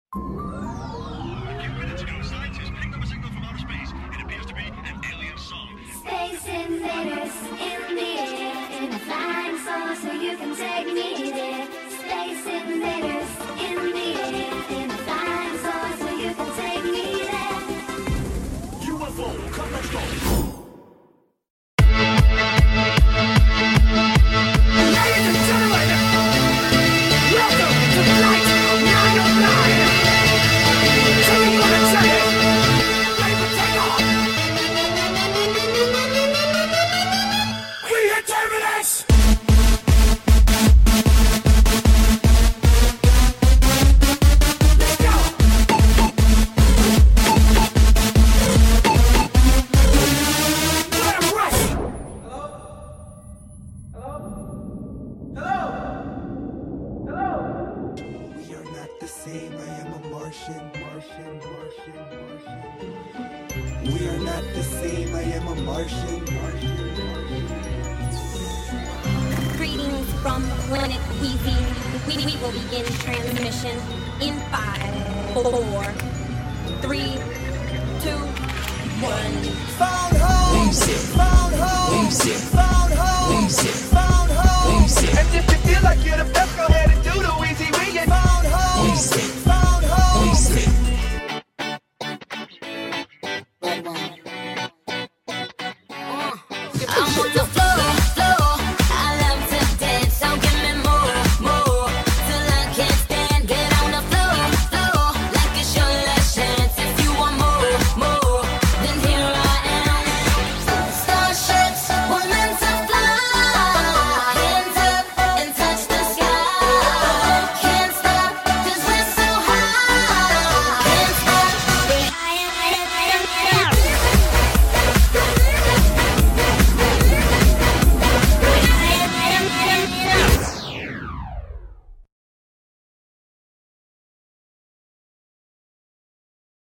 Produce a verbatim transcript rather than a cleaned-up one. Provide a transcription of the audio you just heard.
A few minutes ago, scientists picked up a signal from outer space. It appears to be an alien song. Space invaders in the air, in a flying saucer, you can take me there. Space invaders in the air, in a flying saucer, you can take me there. U F O, come let's go. We are not the same, I am a Martian, Martian, Martian. Greetings from Planet Wheezy. We, we will begin transmission in five, four, three, two, one. Found home! Found home! Found home! Found home! And if you feel like you're the best, go ahead and